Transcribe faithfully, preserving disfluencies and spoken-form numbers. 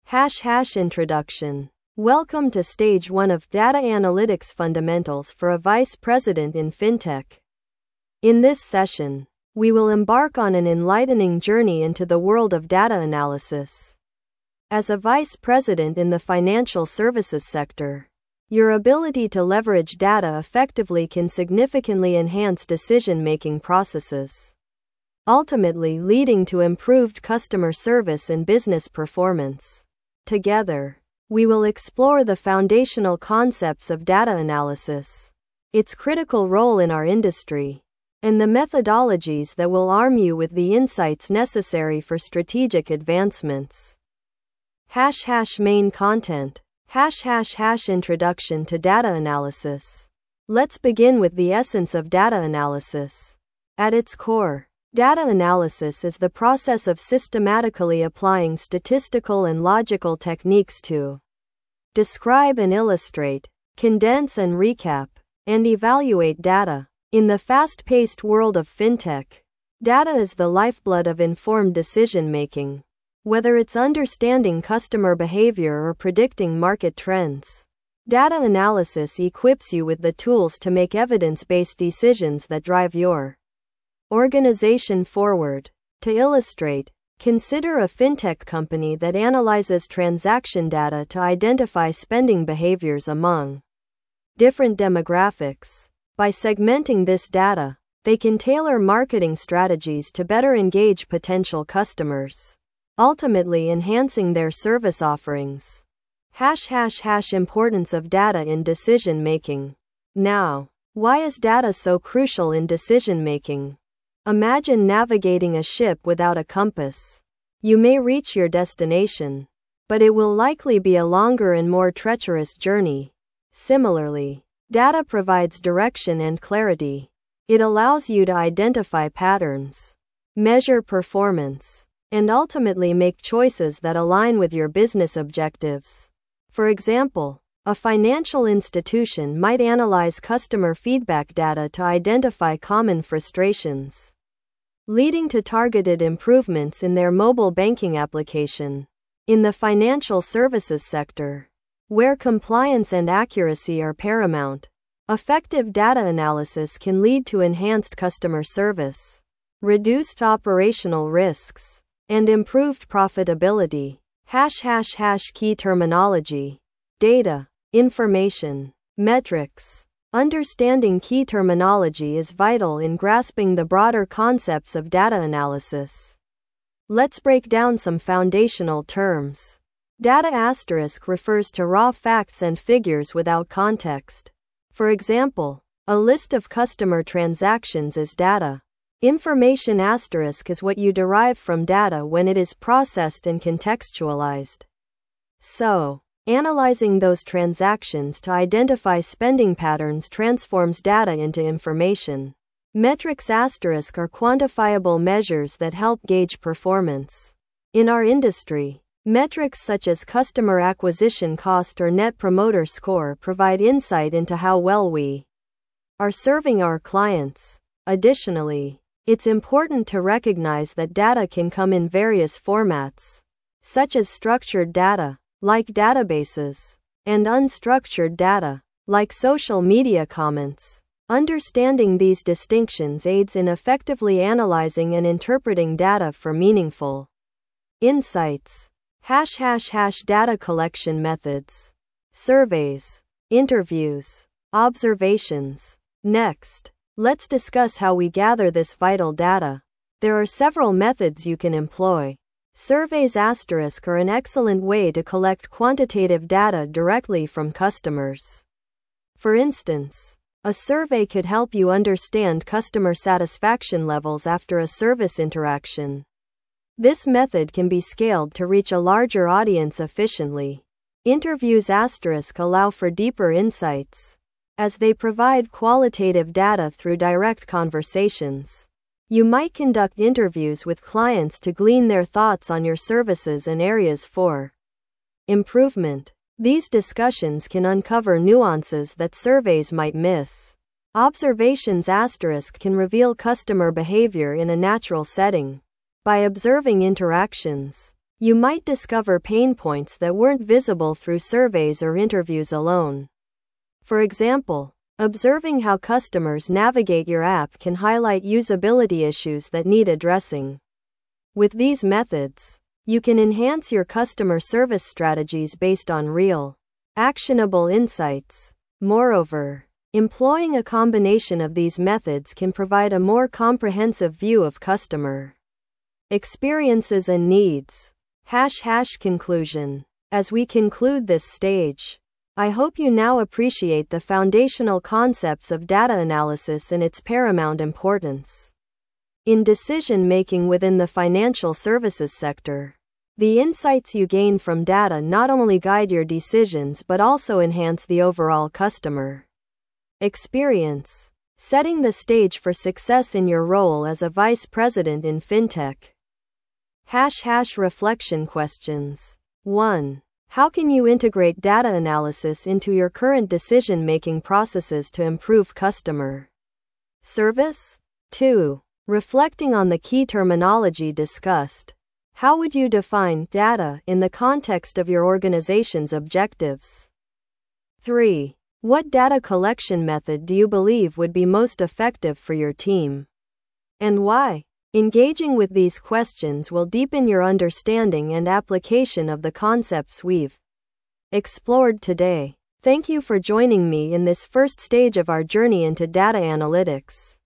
Hash hash introduction. Welcome to stage one of Data Analytics Fundamentals for a Vice President in FinTech. In this session, we will embark on an enlightening journey into the world of data analysis. As a Vice President in the financial services sector, your ability to leverage data effectively can significantly enhance decision-making processes, ultimately leading to improved customer service and business performance. Together, we will explore the foundational concepts of data analysis, its critical role in our industry, and the methodologies that will arm you with the insights necessary for strategic advancements. Hash hash main content. Hash hash hash introduction to data analysis. Let's begin with the essence of data analysis. At its core, data analysis is the process of systematically applying statistical and logical techniques to describe and illustrate, condense and recap, and evaluate data. In the fast-paced world of fintech, data is the lifeblood of informed decision-making. Whether it's understanding customer behavior or predicting market trends, data analysis equips you with the tools to make evidence-based decisions that drive your organization forward. To illustrate, consider a fintech company that analyzes transaction data to identify spending behaviors among different demographics. By segmenting this data, they can tailor marketing strategies to better engage potential customers, ultimately enhancing their service offerings. Hash hash hash importance of data in decision making. Now, why is data so crucial in decision making? Imagine navigating a ship without a compass. You may reach your destination, but it will likely be a longer and more treacherous journey. Similarly, data provides direction and clarity. It allows you to identify patterns, measure performance, and ultimately make choices that align with your business objectives. For example, a financial institution might analyze customer feedback data to identify common frustrations, leading to targeted improvements in their mobile banking application. In the financial services sector, where compliance and accuracy are paramount, effective data analysis can lead to enhanced customer service, reduced operational risks, and improved profitability. Hash hash hash key terminology. Data, information, metrics. Understanding key terminology is vital in grasping the broader concepts of data analysis. Let's break down some foundational terms. Data asterisk refers to raw facts and figures without context. For example, a list of customer transactions is data. Information asterisk is what you derive from data when it is processed and contextualized. So, analyzing those transactions to identify spending patterns transforms data into information. Metrics asterisk are quantifiable measures that help gauge performance. In our industry, metrics such as customer acquisition cost or net promoter score provide insight into how well we are serving our clients. Additionally, it's important to recognize that data can come in various formats, such as structured data, like databases, and unstructured data, like social media comments. Understanding these distinctions aids in effectively analyzing and interpreting data for meaningful insights. Hash hash hash data collection methods. Surveys, interviews, observations. Next, let's discuss how we gather this vital data. There are several methods you can employ. Surveys asterisk are an excellent way to collect quantitative data directly from customers. For instance, a survey could help you understand customer satisfaction levels after a service interaction. This method can be scaled to reach a larger audience efficiently. Interviews asterisk allow for deeper insights, as they provide qualitative data through direct conversations. You might conduct interviews with clients to glean their thoughts on your services and areas for improvement. These discussions can uncover nuances that surveys might miss. Observations asterisk can reveal customer behavior in a natural setting. By observing interactions, You might discover pain points that weren't visible through surveys or interviews alone. For example, observing how customers navigate your app can highlight usability issues that need addressing. With these methods, you can enhance your customer service strategies based on real, actionable insights. Moreover, employing a combination of these methods can provide a more comprehensive view of customer experiences and needs. Hash hash conclusion. As we conclude this stage, I hope you now appreciate the foundational concepts of data analysis and its paramount importance in decision-making within the financial services sector. The insights you gain from data not only guide your decisions but also enhance the overall customer experience, setting the stage for success in your role as a vice president in fintech. Hash hash reflection questions. one. How can you integrate data analysis into your current decision-making processes to improve customer service? two. Reflecting on the key terminology discussed, how would you define data in the context of your organization's objectives? three. What data collection method do you believe would be most effective for your team? And why? Engaging with these questions will deepen your understanding and application of the concepts we've explored today. Thank you for joining me in this first stage of our journey into data analytics.